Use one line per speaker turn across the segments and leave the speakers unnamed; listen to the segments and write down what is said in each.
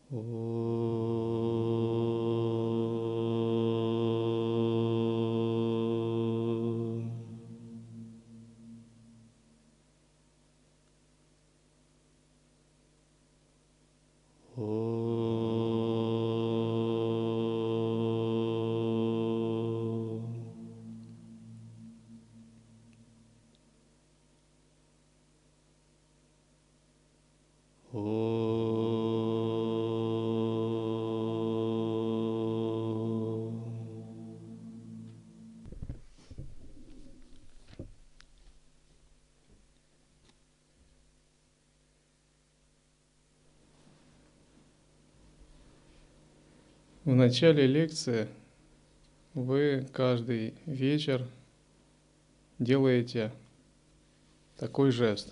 В начале лекции вы каждый вечер делаете такой жест.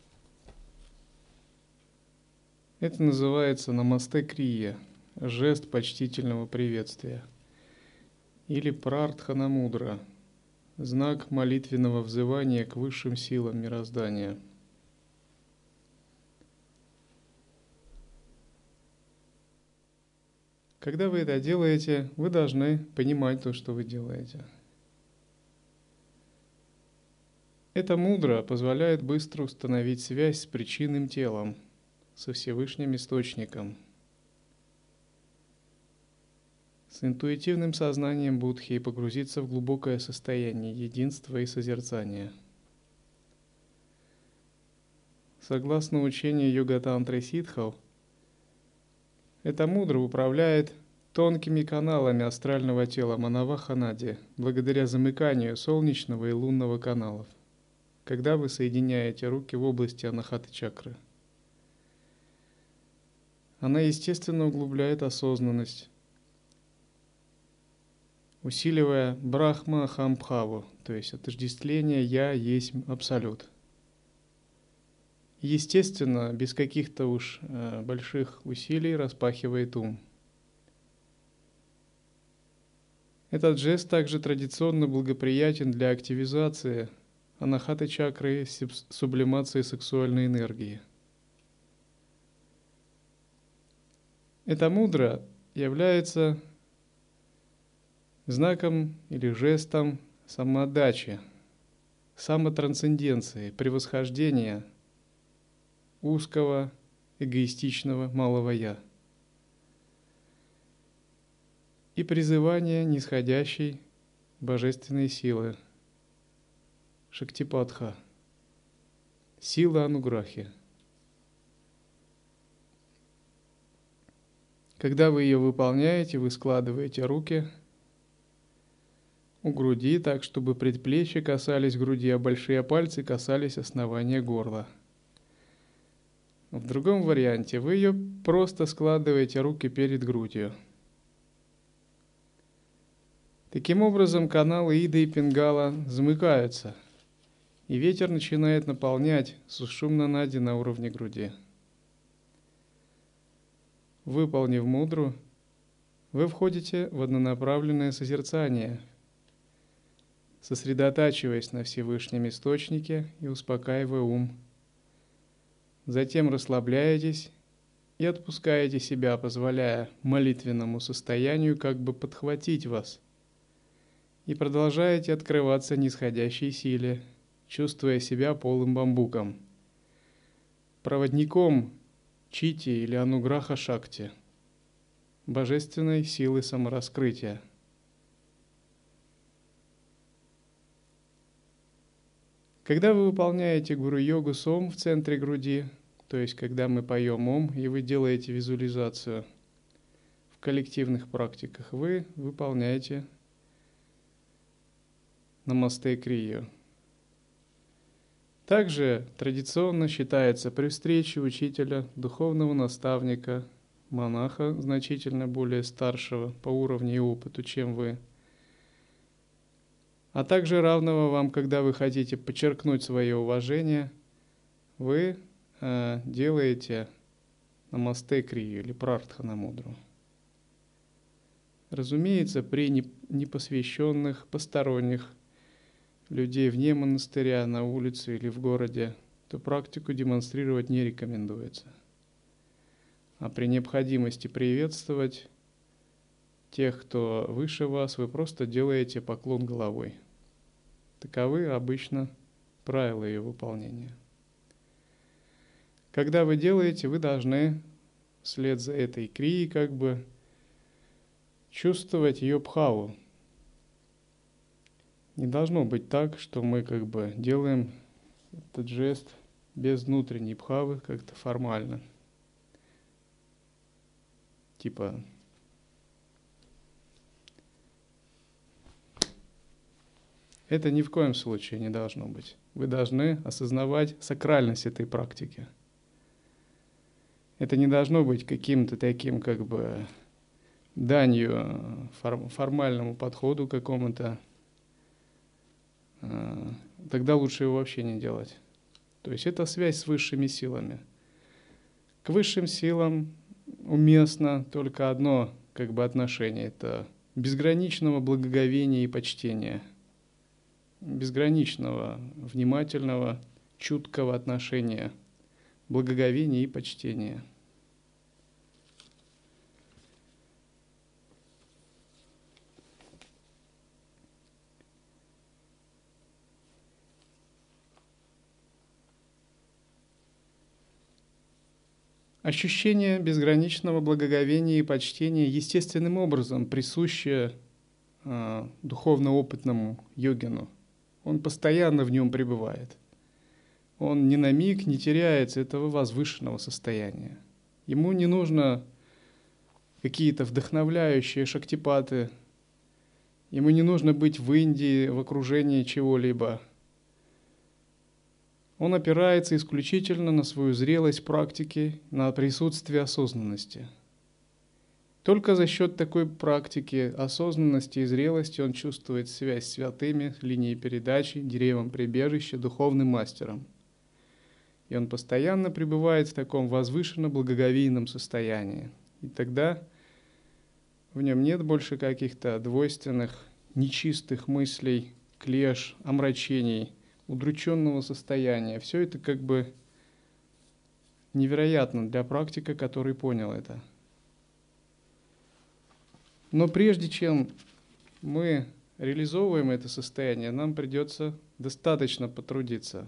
Это называется намасте крия, жест почтительного приветствия, или прартхана мудра, знак молитвенного взывания к высшим силам мироздания. Когда вы это делаете, вы должны понимать то, что вы делаете. Эта мудра позволяет быстро установить связь с причинным телом, со Всевышним Источником, с интуитивным сознанием Будхи и погрузиться в глубокое состояние единства и созерцания. Согласно учению йога-тантры ситхов, эта мудра управляет тонкими каналами астрального тела Манаваха-нади благодаря замыканию солнечного и лунного каналов, когда вы соединяете руки в области анахаты-чакры. Она естественно углубляет осознанность, усиливая брахма-ахам-бхаву, то есть отождествление «я есть Абсолют». Естественно, без каких-то уж больших усилий распахивает ум. Этот жест также традиционно благоприятен для активизации анахаты-чакры, сублимации сексуальной энергии. Эта мудра является знаком или жестом самоотдачи, самотрансценденции, превосхождения узкого, эгоистичного малого «я» и призывания нисходящей божественной силы Шактипатха, силы Ануграхи. Когда вы ее выполняете, вы складываете руки у груди так, чтобы предплечья касались груди, а большие пальцы касались основания горла. В другом варианте вы ее просто складываете руки перед грудью. Таким образом, каналы Ида и Пингала замыкаются, и ветер начинает наполнять сушумна нади на уровне груди. Выполнив мудру, вы входите в однонаправленное созерцание, сосредотачиваясь на Всевышнем Источнике и успокаивая ум. Затем расслабляетесь и отпускаете себя, позволяя молитвенному состоянию как бы подхватить вас, и продолжаете открываться нисходящей силе, чувствуя себя полым бамбуком, проводником Чити или Ануграха Шакти, божественной силы самораскрытия. Когда вы выполняете гуру-йогу с Ом в центре груди, то есть когда мы поем Ом, и вы делаете визуализацию в коллективных практиках, вы выполняете намасте крию. Также традиционно считается при встрече учителя, духовного наставника, монаха, значительно более старшего по уровню и опыту, чем вы, а также равного вам, когда вы хотите подчеркнуть свое уважение, вы делаете намасте крию или прартхана мудру. Разумеется, при непосвященных, посторонних людей вне монастыря, на улице или в городе, то практику демонстрировать не рекомендуется. а при необходимости приветствовать тех, кто выше вас, вы просто делаете поклон головой. Таковы обычно правила ее выполнения. Когда вы делаете, вы должны вслед за этой крией чувствовать ее бхаву. Не должно быть так, что мы делаем этот жест без внутренней бхавы, как-то формально. Это ни в коем случае не должно быть. Вы должны осознавать сакральность этой практики. Это не должно быть каким-то таким данью формальному подходу какому-то. Тогда лучше его вообще не делать. То есть это связь с высшими силами. К высшим силам уместно только одно отношение. Это безграничного благоговения и почтения. Безграничного, внимательного, чуткого отношения, благоговения и почтения. Ощущение безграничного благоговения и почтения естественным образом присуще духовно опытному йогину. Он постоянно в нем пребывает. Он ни на миг не теряется этого возвышенного состояния. Ему не нужно какие-то вдохновляющие шактипаты. Ему не нужно быть в Индии в окружении чего-либо. Он опирается исключительно на свою зрелость практики, на присутствие осознанности. Только за счет такой практики осознанности и зрелости он чувствует связь с святыми, линией передачи, деревом прибежища, духовным мастером. И он постоянно пребывает в таком возвышенно-благоговейном состоянии. И тогда в нем нет больше каких-то двойственных, нечистых мыслей, клеш, омрачений, удрученного состояния. Все это невероятно для практика, который понял это. Но прежде чем мы реализовываем это состояние, нам придется достаточно потрудиться.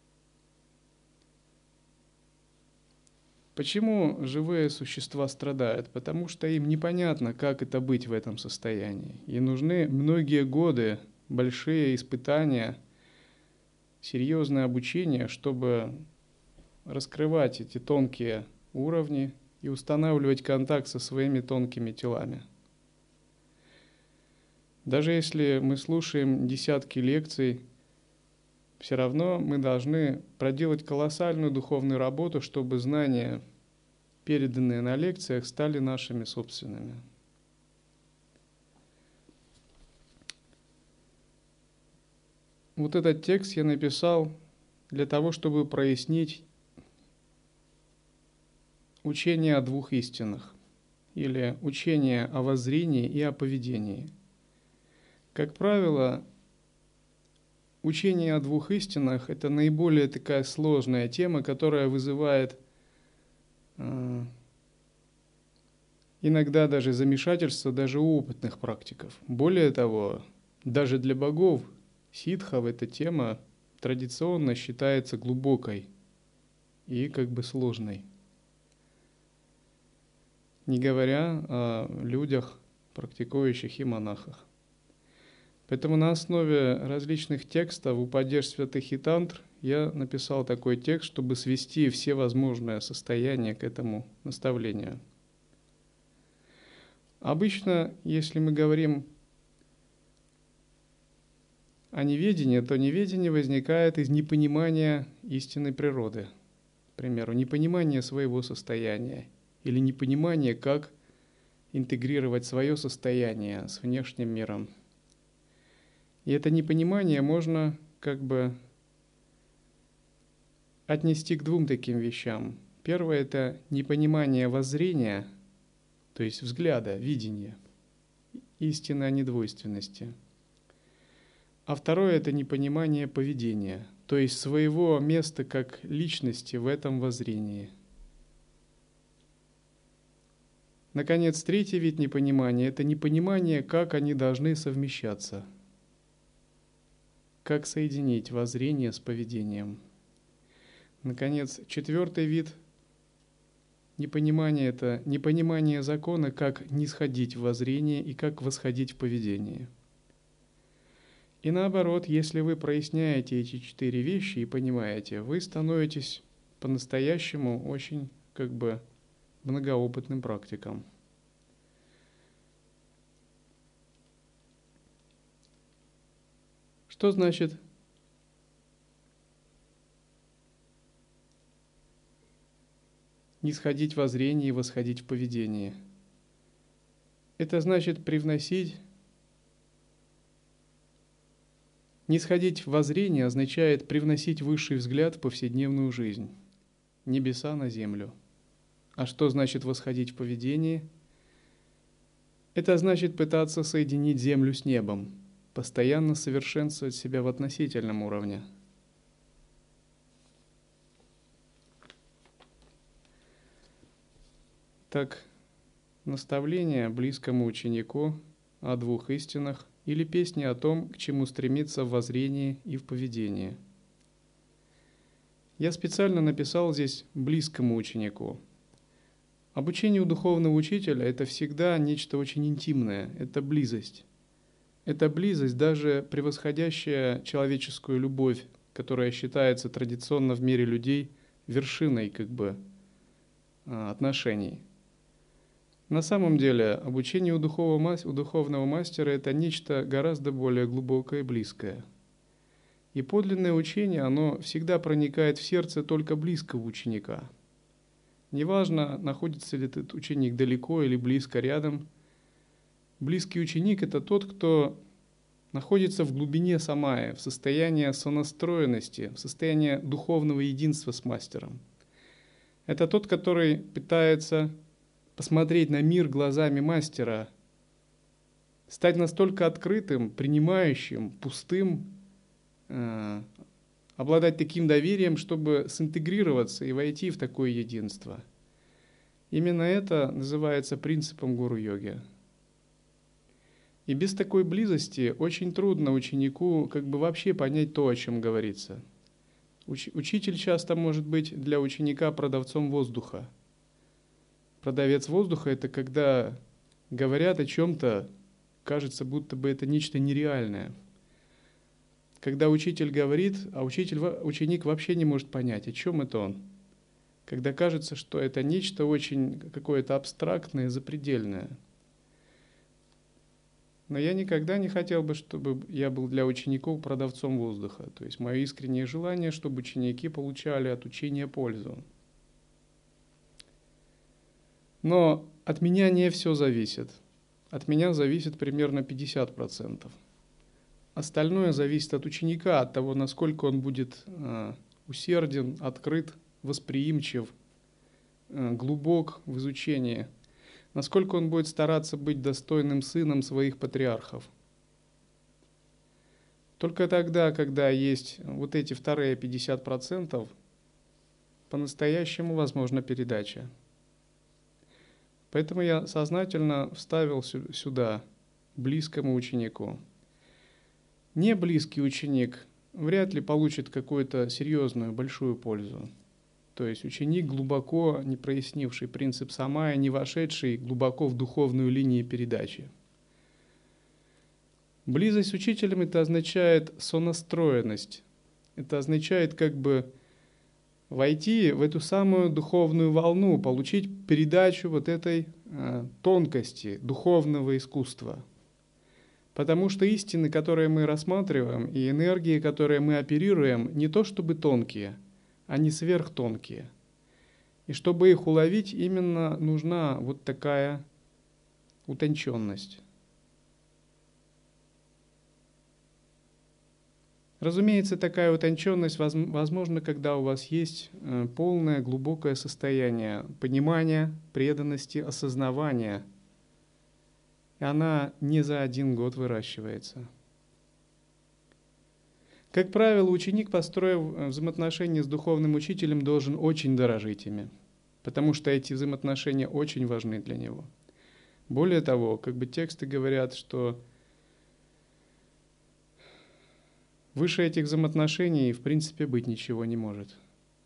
Почему живые существа страдают? Потому что им непонятно, как это быть в этом состоянии. И нужны многие годы, большие испытания, серьезное обучение, чтобы раскрывать эти тонкие уровни и устанавливать контакт со своими тонкими телами. Даже если мы слушаем десятки лекций, все равно мы должны проделать колоссальную духовную работу, чтобы знания, переданные на лекциях, стали нашими собственными. Вот этот текст я написал для того, чтобы прояснить учение о двух истинах, или учение о воззрении и о поведении. Как правило, учение о двух истинах – это наиболее такая сложная тема, которая вызывает иногда даже замешательство даже у опытных практиков. Более того, даже для богов, ситхов, эта тема традиционно считается глубокой и сложной. Не говоря о людях, практикующих и монахах. Поэтому на основе различных текстов «Упадеш святых и тантр» я написал такой текст, чтобы свести все возможные состояния к этому наставлению. Обычно, если мы говорим о неведении, то неведение возникает из непонимания истинной природы. К примеру, непонимания своего состояния или непонимания, как интегрировать свое состояние с внешним миром. И это непонимание можно отнести к двум таким вещам. Первое – это непонимание воззрения, то есть взгляда, видения, истины о недвойственности. А второе – это непонимание поведения, то есть своего места как личности в этом воззрении. Наконец, третий вид непонимания – это непонимание, как они должны совмещаться, как соединить воззрение с поведением. Наконец, четвертый вид непонимания – это непонимание закона, как нисходить в воззрение и как восходить в поведение. И наоборот, если вы проясняете эти четыре вещи и понимаете, вы становитесь по-настоящему очень многоопытным практиком. Что значит нисходить во зрении и восходить в поведении? Это значит привносить. Нисходить во зрение означает привносить высший взгляд в повседневную жизнь, небеса на землю. А что значит восходить в поведении? Это значит пытаться соединить землю с небом, постоянно совершенствовать себя в относительном уровне. Так, наставление близкому ученику о двух истинах или песни о том, к чему стремиться в воззрении и в поведении. Я специально написал здесь близкому ученику. Обучение у духовного учителя – это всегда нечто очень интимное, это близость. Это близость, даже превосходящая человеческую любовь, которая считается традиционно в мире людей вершиной отношений. На самом деле, обучение у духовного мастера – это нечто гораздо более глубокое и близкое. И подлинное учение, оно всегда проникает в сердце только близкого ученика. Неважно, находится ли этот ученик далеко или близко рядом, близкий ученик – это тот, кто находится в глубине самая, в состоянии сонастроенности, в состоянии духовного единства с мастером. Это тот, который пытается посмотреть на мир глазами мастера, стать настолько открытым, принимающим, пустым, обладать таким доверием, чтобы синтегрироваться и войти в такое единство. Именно это называется принципом гуру-йоги. И без такой близости очень трудно ученику вообще понять то, о чем говорится. Учитель часто может быть для ученика продавцом воздуха. Продавец воздуха – это когда говорят о чем-то, кажется, будто бы это нечто нереальное. Когда учитель говорит, а ученик вообще не может понять, о чем это он. Когда кажется, что это нечто очень какое-то абстрактное, запредельное. Но я никогда не хотел бы, чтобы я был для учеников продавцом воздуха. То есть мое искреннее желание, чтобы ученики получали от учения пользу. Но от меня не все зависит. От меня зависит примерно 50%. Остальное зависит от ученика, от того, насколько он будет усерден, открыт, восприимчив, глубок в изучении, насколько он будет стараться быть достойным сыном своих патриархов. Только тогда, когда есть вот эти вторые 50%, по-настоящему возможна передача. Поэтому я сознательно вставил сюда близкому ученику. Не близкий ученик вряд ли получит какую-то серьезную, большую пользу. То есть ученик, глубоко не прояснивший принцип самая, не вошедший глубоко в духовную линию передачи. Близость с учителем – это означает сонастроенность. Это означает войти в эту самую духовную волну, получить передачу вот этой тонкости духовного искусства. Потому что истины, которые мы рассматриваем, и энергии, которые мы оперируем, не то чтобы тонкие, они сверхтонкие. И чтобы их уловить, именно нужна вот такая утонченность. Разумеется, такая утонченность возможна, когда у вас есть полное глубокое состояние понимания, преданности, осознавания. И она не за один год выращивается. Как правило, ученик, построив взаимоотношения с духовным учителем, должен очень дорожить ими, потому что эти взаимоотношения очень важны для него. Более того, тексты говорят, что выше этих взаимоотношений в принципе быть ничего не может.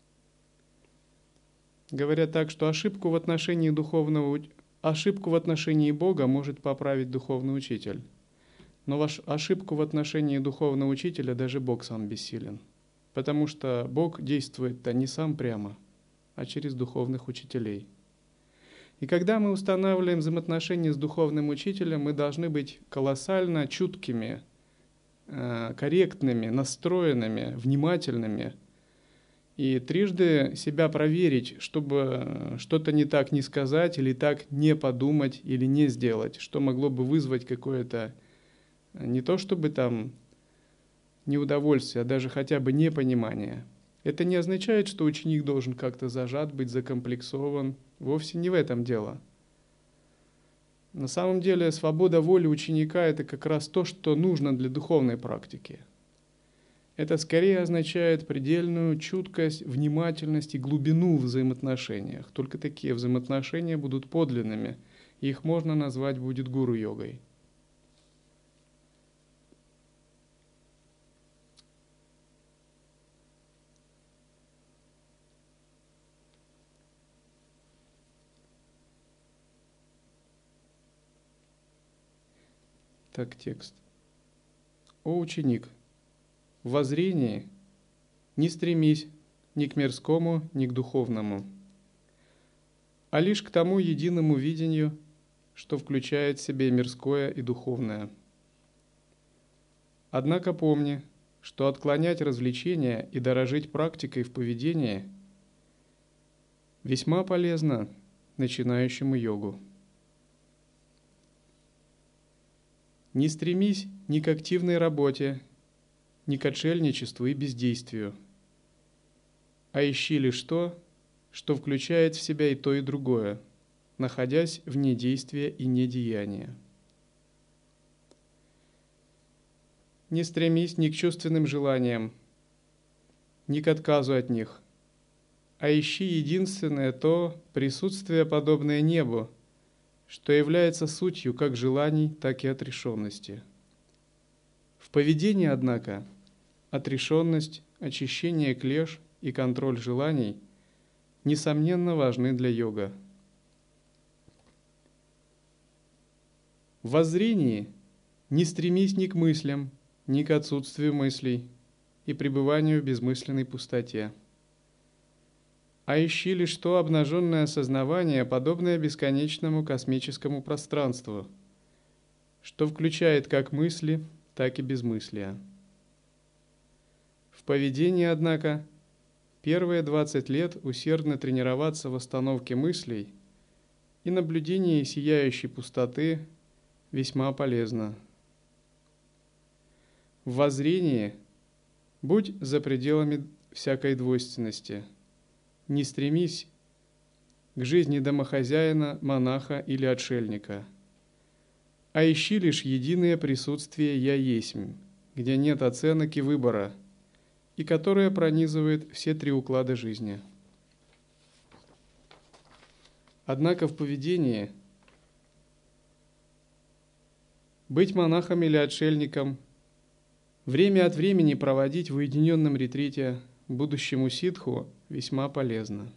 Говорят так, что ошибку в отношении Бога может поправить духовный учитель. Но ошибку в отношении духовного учителя даже Бог сам бессилен. Потому что Бог действует-то не сам прямо, а через духовных учителей. И когда мы устанавливаем взаимоотношения с духовным учителем, мы должны быть колоссально чуткими, корректными, настроенными, внимательными. И трижды себя проверить, чтобы что-то не так не сказать, или так не подумать, или не сделать, что могло бы вызвать какое-то, не то чтобы там неудовольствие, а даже хотя бы непонимание. Это не означает, что ученик должен как-то зажат быть, закомплексован. Вовсе не в этом дело. На самом деле свобода воли ученика – это как раз то, что нужно для духовной практики. Это скорее означает предельную чуткость, внимательность и глубину в взаимоотношениях. Только такие взаимоотношения будут подлинными, и их можно назвать будет гуру-йогой. Так, текст. «О ученик, в воззрении не стремись ни к мирскому, ни к духовному, а лишь к тому единому видению, что включает в себе мирское и духовное. Однако помни, что отклонять развлечения и дорожить практикой в поведении весьма полезно начинающему йогу. Не стремись ни к активной работе, ни к отшельничеству и бездействию, а ищи лишь то, что включает в себя и то, и другое, находясь вне действия и недеяния. Не стремись ни к чувственным желаниям, ни к отказу от них, а ищи единственное то присутствие, подобное небу, что является сутью как желаний, так и отрешенности. В поведении, однако, отрешенность, очищение клеш и контроль желаний несомненно важны для йога. В воззрении не стремись ни к мыслям, ни к отсутствию мыслей и пребыванию в безмысленной пустоте, а ищи лишь то обнаженное осознавание, подобное бесконечному космическому пространству, что включает как мысли, так и безмыслие. В поведении, однако, первые 20 лет усердно тренироваться в остановке мыслей и наблюдении сияющей пустоты весьма полезно. В воззрении будь за пределами всякой двойственности. Не стремись к жизни домохозяина, монаха или отшельника, а ищи лишь единое присутствие «Я есмь», где нет оценок и выбора, и которое пронизывает все три уклада жизни. Однако в поведении быть монахом или отшельником, время от времени проводить в уединенном ретрите будущему ситху весьма полезно.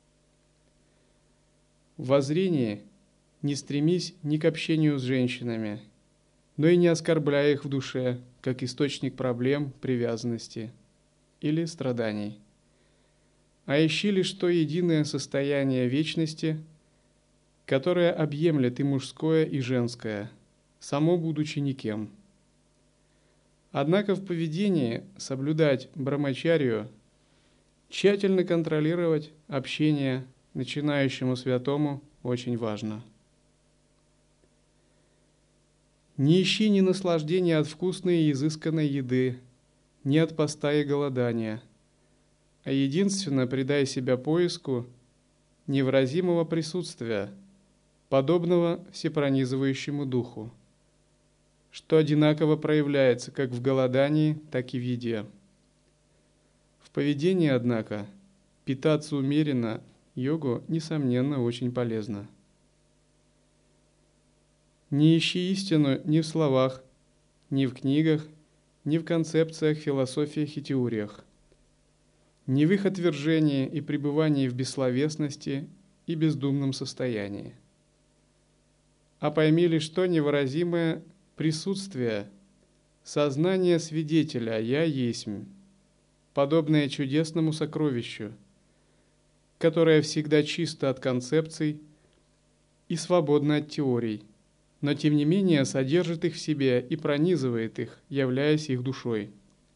В воззрении не стремись ни к общению с женщинами, но и не оскорбляй их в душе, как источник проблем, привязанности или страданий, а ищи лишь то единое состояние вечности, которое объемлет и мужское, и женское, само будучи никем. Однако в поведении соблюдать брамачарью, тщательно контролировать общение начинающему святому очень важно. Не ищи ни наслаждения от вкусной и изысканной еды, ни от поста и голодания, а единственно предай себя поиску невыразимого присутствия, подобного всепронизывающему духу, что одинаково проявляется как в голодании, так и в еде. В поведении, однако, питаться умеренно йогу, несомненно, очень полезно. Не ищи истину ни в словах, ни в книгах, ни в концепциях, философиях и теориях, ни в их отвержении и пребывании в бессловесности и бездумном состоянии. А пойми лишь то невыразимое присутствие, сознание свидетеля «Я есмь», подобное чудесному сокровищу, которое всегда чисто от концепций и свободно от теорий, но тем не менее содержит их в себе и пронизывает их, являясь их душой.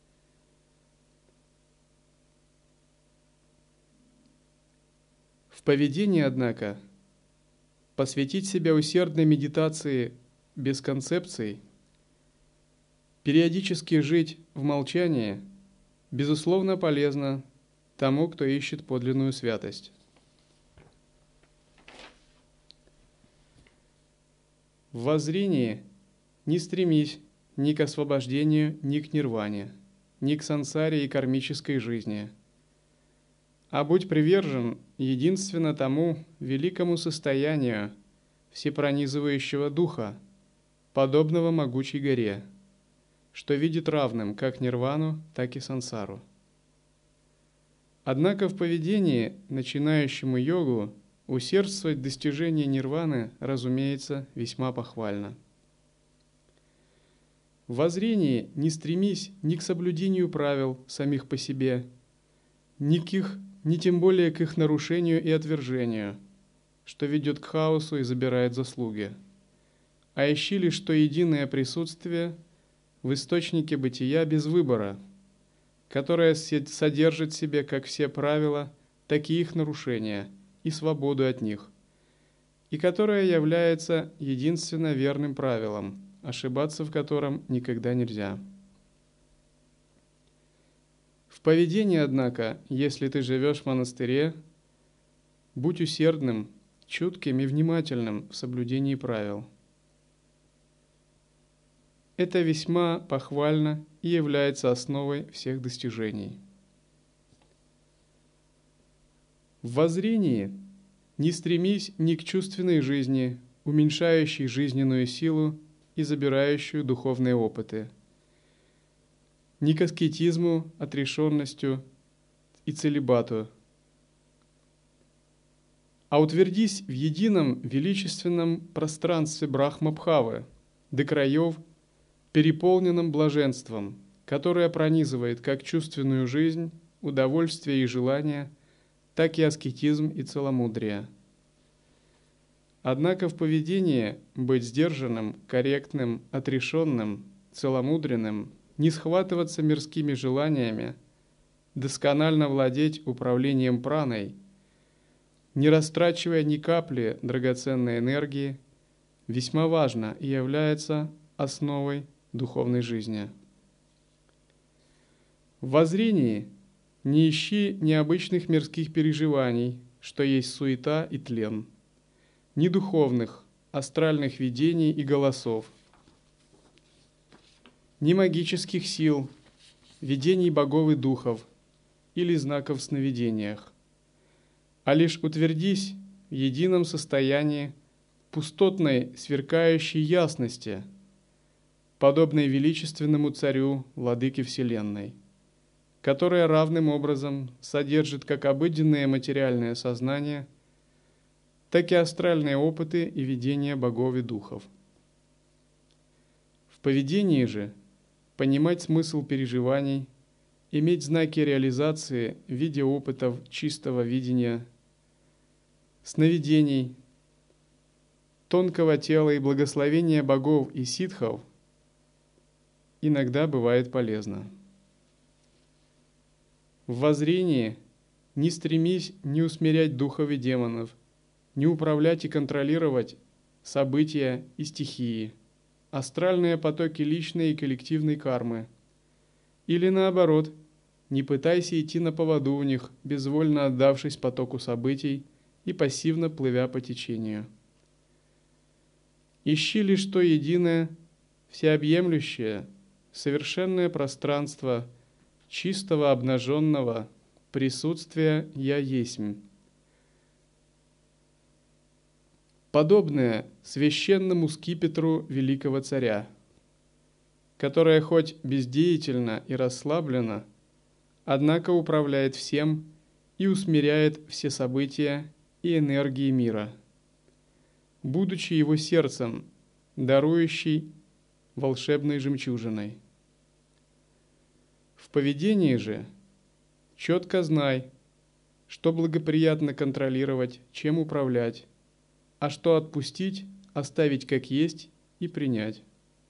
В поведении, однако, посвятить себя усердной медитации без концепций, периодически жить в молчании, безусловно, полезно тому, кто ищет подлинную святость. В воззрении не стремись ни к освобождению, ни к нирване, ни к сансаре и кармической жизни, а будь привержен единственно тому великому состоянию всепронизывающего духа, подобного могучей горе, что видит равным как нирвану, так и сансару. Однако в поведении начинающему йогу усердствовать в достижении нирваны, разумеется, весьма похвально. В воззрении не стремись ни к соблюдению правил самих по себе, ни тем более к их нарушению и отвержению, что ведет к хаосу и забирает заслуги, а ищи лишь то единое присутствие в источнике бытия без выбора, которое содержит в себе как все правила, так и их нарушения и свободу от них, и которое является единственно верным правилом, ошибаться в котором никогда нельзя. В поведении, однако, если ты живешь в монастыре, будь усердным, чутким и внимательным в соблюдении правил. Это весьма похвально и является основой всех достижений. В воззрении не стремись ни к чувственной жизни, уменьшающей жизненную силу и забирающую духовные опыты, ни к аскетизму, отрешенностью и целибату, а утвердись в едином величественном пространстве Брахма-бхавы, до краев, переполненном блаженством, которое пронизывает как чувственную жизнь, удовольствие и желание, так и аскетизм и целомудрие. Однако в поведении быть сдержанным, корректным, отрешенным, целомудренным, не схватываться мирскими желаниями, досконально владеть управлением праной, не растрачивая ни капли драгоценной энергии, весьма важно и является основой духовной жизни. В воззрении не ищи необычных мирских переживаний, что есть суета и тлен, ни духовных, астральных видений и голосов, ни магических сил, видений богов и духов или знаков в сновидениях, а лишь утвердись в едином состоянии пустотной сверкающей ясности, подобной величественному царю, владыке Вселенной, которая равным образом содержит как обыденное материальное сознание, так и астральные опыты и видения богов и духов. В поведении же понимать смысл переживаний, иметь знаки реализации в виде опытов чистого видения, сновидений, тонкого тела и благословения богов и ситхов иногда бывает полезно. В воззрении не стремись не усмирять духов и демонов, не управлять и контролировать события и стихии, астральные потоки личной и коллективной кармы. Или наоборот, не пытайся идти на поводу у них, безвольно отдавшись потоку событий и пассивно плывя по течению. Ищи лишь то единое, всеобъемлющее, совершенное пространство чистого обнаженного присутствия «Я есмь». подобное священному скипетру великого царя, которое хоть бездеятельно и расслаблено, однако управляет всем и усмиряет все события и энергии мира, будучи его сердцем, дарующий волшебной жемчужиной. В поведении же четко знай, что благоприятно контролировать, чем управлять, а что отпустить, оставить как есть и принять.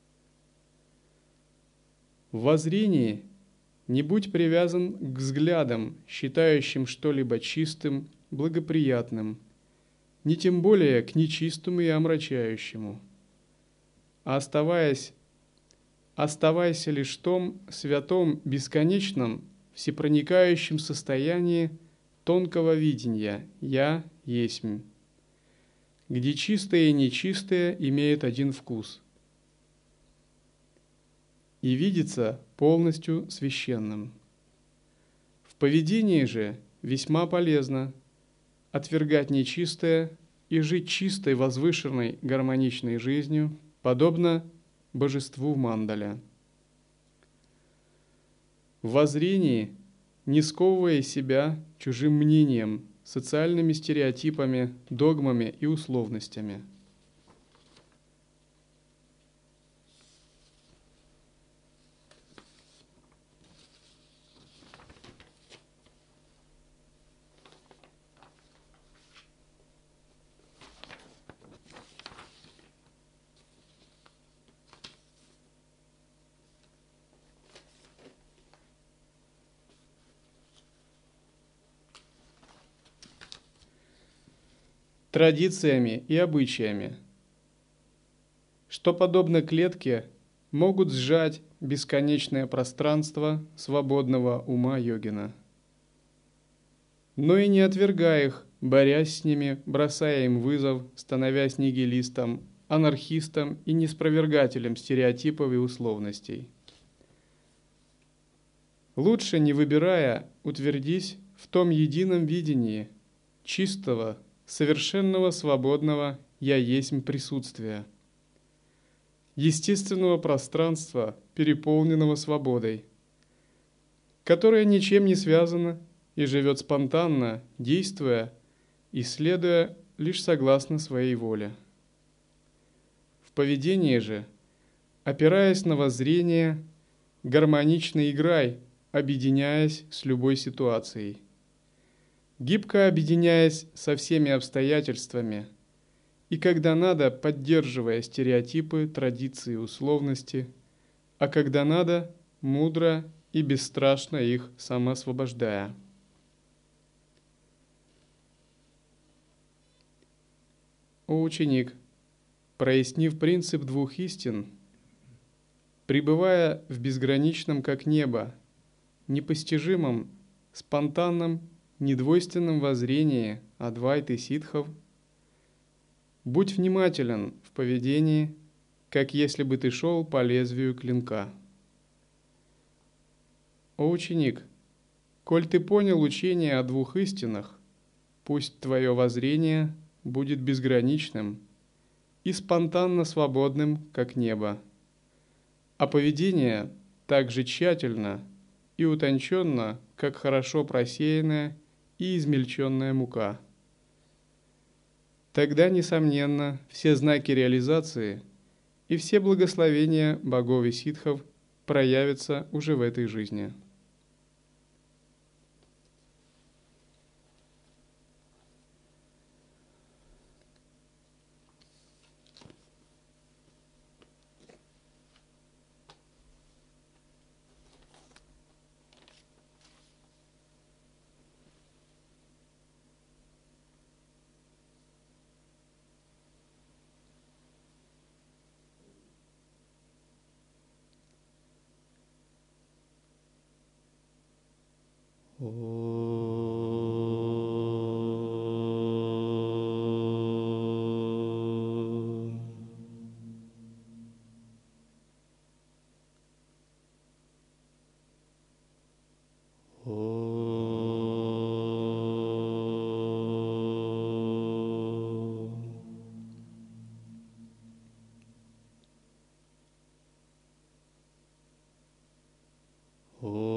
В воззрении не будь привязан к взглядам, считающим что-либо чистым, благоприятным, ни тем более к нечистому и омрачающему, а оставайся лишь в том святом, бесконечном, всепроникающем состоянии тонкого видения «Я есмь», где чистое и нечистое имеют один вкус и видится полностью священным. В поведении же весьма полезно отвергать нечистое и жить чистой, возвышенной, гармоничной жизнью, подобно божеству в мандале. В воззрении, не сковывая себя чужим мнением, социальными стереотипами, догмами и условностями. Традициями и обычаями, что, подобно клетке, могут сжать бесконечное пространство свободного ума йогина. Но и не отвергая их, борясь с ними, бросая им вызов, становясь нигилистом, анархистом и неспровергателем стереотипов и условностей. Лучше, не выбирая, утвердись в том едином видении чистого, совершенного свободного «Я есмь» присутствия, естественного пространства, переполненного свободой, которое ничем не связано и живет спонтанно, действуя и следуя лишь согласно своей воле. В поведении же, опираясь на воззрение, гармонично играй, объединяясь с любой ситуацией, гибко объединяясь со всеми обстоятельствами и, когда надо, поддерживая стереотипы, традиции, условности, а когда надо, мудро и бесстрашно их самоосвобождая. О ученик, прояснив принцип двух истин, пребывая в безграничном, как небо, непостижимом, спонтанном, недвойственном воззрении Адвайты ситхов, будь внимателен в поведении, как если бы ты шел по лезвию клинка. О ученик, коль ты понял учение о двух истинах, пусть твое воззрение будет безграничным и спонтанно свободным, как небо, а поведение так же тщательно и утонченно, как хорошо просеянная и измельченная мука. Тогда, несомненно, все знаки реализации и все благословения богов и ситхов проявятся уже в этой жизни. О.